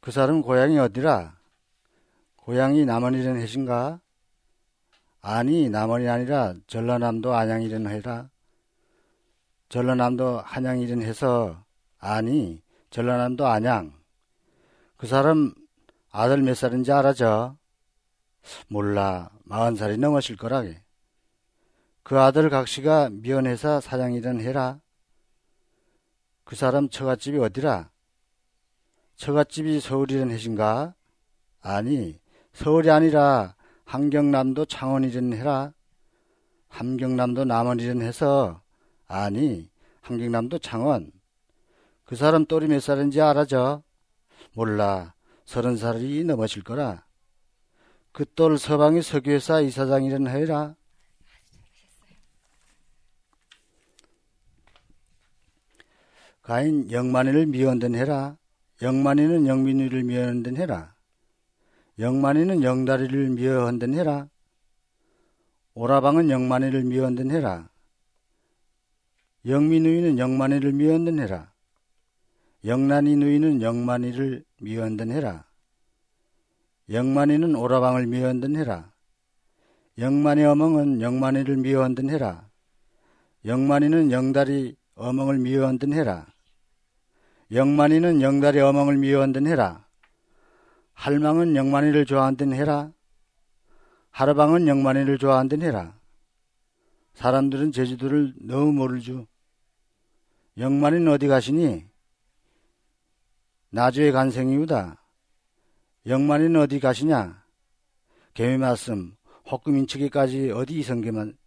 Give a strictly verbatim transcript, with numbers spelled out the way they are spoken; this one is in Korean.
그 사람 고향이 어디라? 고향이 남원이란 해신가? 아니, 남원이 아니라 전라남도 안양이란 해라. 전라남도 한양이란 해서 아니, 전라남도 안양. 그 사람 아들 몇 살인지 알아죠? 몰라, 마흔 살이 넘으실 거라게. 그 아들 각시가 면회사 사장이란 해라. 그 사람 처갓집이 어디라? 처갓집이 서울이란 해신가? 아니, 서울이 아니라 함경남도 창원이란 해라. 함경남도 남원이란 해서 아니, 함경남도 창원. 그 사람 또리 몇 살인지 알아죠? 몰라, 서른 살이 넘으실 거라. 그 똘 서방이 석유회사 이사장이란 해라. 가인 영만이를 미워한던 해라. 영만이는 영민이를 미워한던 해라. 영만이는 영다리를 미워한던 해라. 오라방은 영만이를 미워한던 해라. 영민누이는 영만이를 미워한던 해라. 영란이 누이는 영만이를 미워한던 해라. 영만이는 오라방을 미워한던 해라. 영만이 어멍은 영만이를 미워한던 해라. 영만이는 영다리 어멍을 미워한던 해라. 영만이는 영다리 어멍을 미워한던 해라. 할망은 영만이를 좋아한던 해라. 하르방은 영만이를 좋아한던 해라. 사람들은 제주도를 너무 모르죠. 영만이는 어디 가시니? 나주에 간 생이우다. 영만이는 어디 가시냐? 개미 말씀, 혹금 인치기까지 어디 이성계만